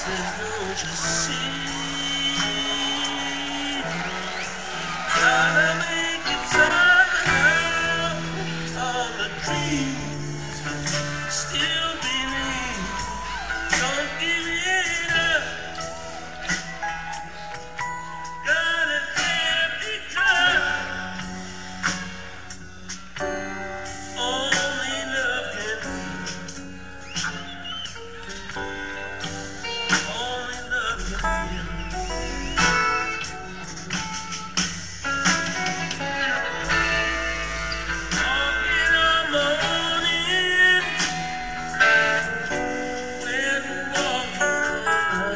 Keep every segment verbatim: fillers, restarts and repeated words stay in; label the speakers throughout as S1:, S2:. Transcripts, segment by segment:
S1: Says, don't you see? Gotta make it somehow. All the dreams still believe. Don't give it up. Got an empty cup. Only love can Only love can heal. Walking on morning, when walking on,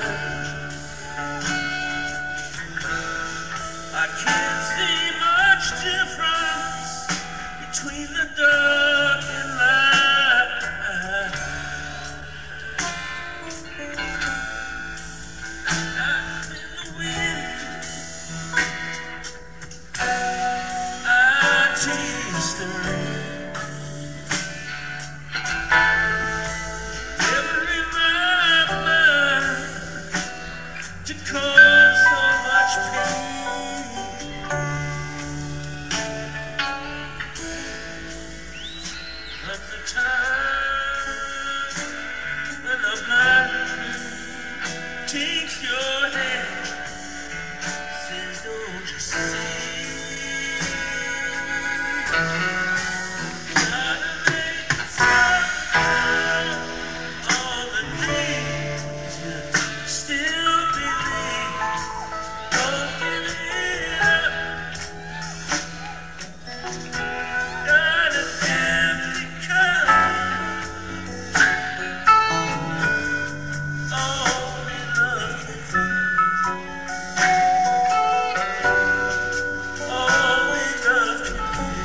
S1: I can't see much difference between the dark and light. I'm in the wind, I taste the rain. Never in my mind to cause so much pain. But the time when the blind takes your hand, says, don't you see? Gotta make it somehow. All the dreams you still believe. Don't give it up. Got an empty cup. Only love can Only love can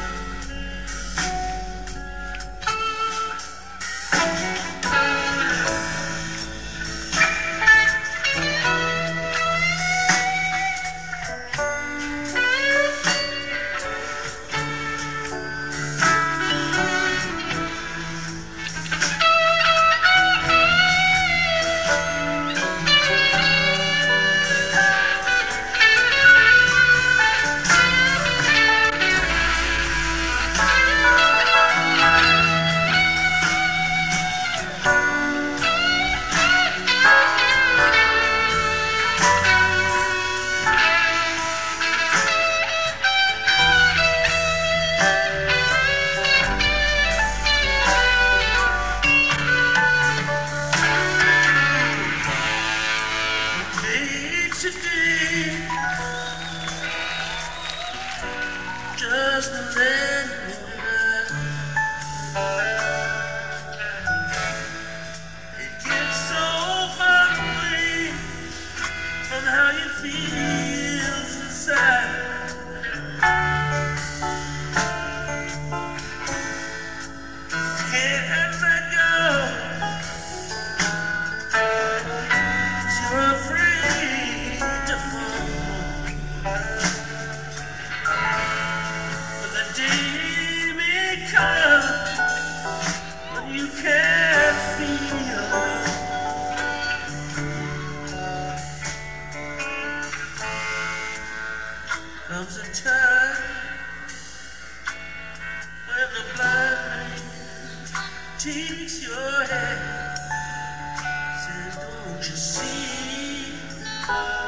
S1: today, just a let me It gets so far away from how you feel inside. Can't let go. You're afraid to fall. But the day may come when you can't feel. Comes a time when the blind man takes your hand. Says, don't you see?